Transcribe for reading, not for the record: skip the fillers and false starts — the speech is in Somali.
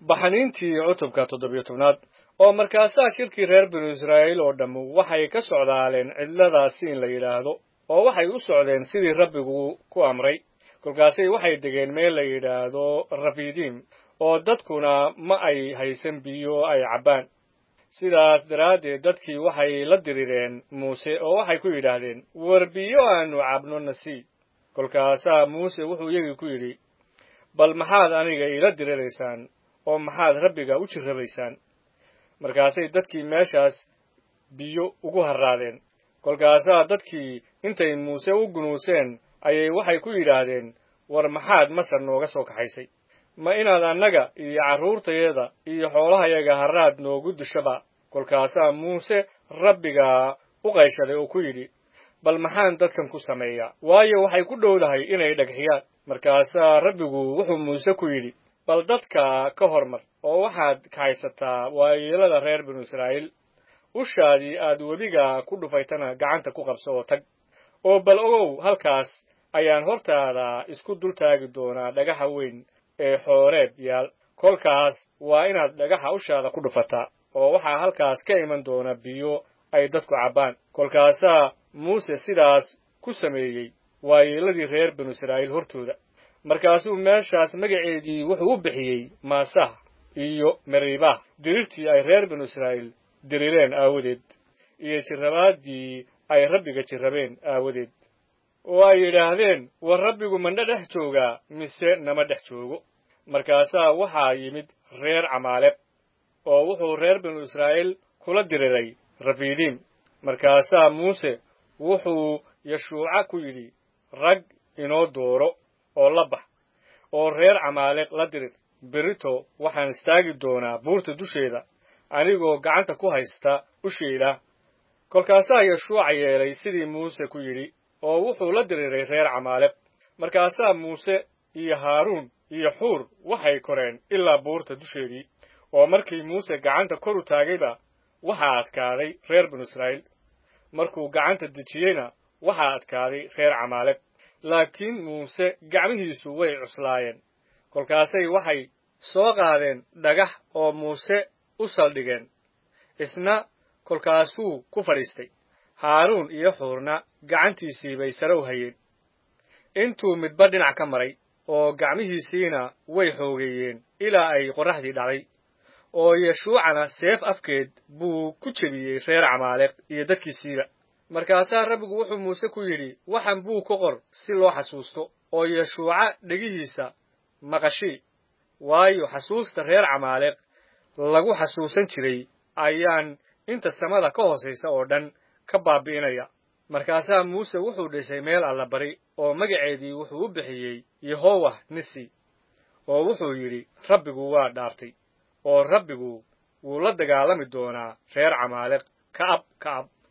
baxniintii cutubka 17aad oo markaasaa shirkii reer binu Israa'iil oo dhammu waxay ka socdaaleen cidladaasi in la yiraahdo oo waxay u socdeen sidii Rabbigu ku amray kolkaasay waxay degeen meel la yiraahdo Rafiidim oo dadkuna ma ay haysan biyo ay cabaan sidaas daraaddeed dadkii waxay la dirireen Muuse oo waxay ku yiraahdeen war biyo aanu cabno nasi kolkaasaa Muuse wuxuu iyagii ku yiri bal maxaad aniga ila diriraysaan oo maxaad Rabbiga u jirabaysaan markaasay dadkii meeshaas biyo ugu haraadeen kolkaasaa dadkii intay Muuse u gunuuseen ayay waxay ku yiraahdeen war maxaad Masar nooga soo kaxaysay ma inaad annaga iyo carruurtayada iyo xoolahayaga haraad noogu dushaba kolkaasaa Muuse Rabbiga u qayshaday oo ku yidhi bal maxaan dadkan ku sameeyaa waayo waxay ku dhowdahay inay dhagxiyaan markaasaa Rabbigu wuxuu Muuse ku yidhi bal dadka ka hormar oo waxaad kaxaysataa waayeelada reer binu Israa'iil ushaadii aad webiga ku dhufaytana gacanta ku qabso oo tag oo bal ogow halkaas ayaan hortaada isku dul taagi doonaa dhagaxa weyn ee Xooreeb yaal kolkaas waa inaad dhagaxa ushaada ku dhufataa oo waxaa halkaas ka iman doona biyo ay dadku cabaan kolkaasaa Muuse sidaas ku sameeyey waayeeladii reer binu Israa'iil hortooda markaasuu meeshaas magaceedii wuxuu u bixiyey Maasah iyo Meriibah dirirtii ay reer binu Israa'iil dirireen aawadeed iyo jirrabaadii ay Rabbiga jirrabeen aawadeed oo ay yidhaahdeen war Rabbigu mandha dhex joogaa mise nama dhex joogo markaasaa waxaa yimid reer Camaaleq oo wuxuu reer binu Israa'iil kula diriray Rafiidim markaasaa Muuse wuxuu Yeshuuca ku yidhi rag inoo dooro oo la bax oo reer Camaaleq la dirir berito waxaan istaagi doonaa buurta dusheeda anigoo gacanta ku haysta usheeda kolkaasaa Yeshuuca yeelay sidii Muuse ku yidhi oo wuxuu la diriray reer Camaaleq markaasaa Muuse iyo Haaruun iyo Xuur waxay koreen ilaa buurta dusheedii oo markii Muuse gacanta kor u taagayba waxaa adkaaday reer binu Israa'iil markuu gacanta dejiyeyna waxaa adkaaday reer Camaaleq laakiin Muuse gacmihiisu way cuslaayeen kolkaasay waxay soo qaadeen dhagax oo Muuse u saldhigeen isna kolkaasuu ku fadhiistay Haaruun iyo Xuurna gacantiisii bay sare u hayeen intuu midba dhinac ka maray oo gacmihiisiina way xoogeeyeen ilaa ay qorraxdii dhacday oo Yeshuucana seef afkeed buu ku jebiyey reer Camaaleq iyo dadkiisiiba markaasaa Rabbigu wuxuu Muuse ku yidhi waxan buu ku qor si loo xasuusto oo Yeshuuca dhegihiisa maqashii waayo xasuusta reer Camaaleq lagu xasuusan jiray ayaan inta samada ka hoosaysa oo dhan ka baabi'inaya markaasaa Muuse wuxuu dhisay meel allabari oo magaceedii wuxuu u bixiyey Yehowah Nisi oo wuxuu yidhi Rabbigu waa dhaartay oo Rabbigu wuu la dagaalami doonaa reer Camaaleq ka'ab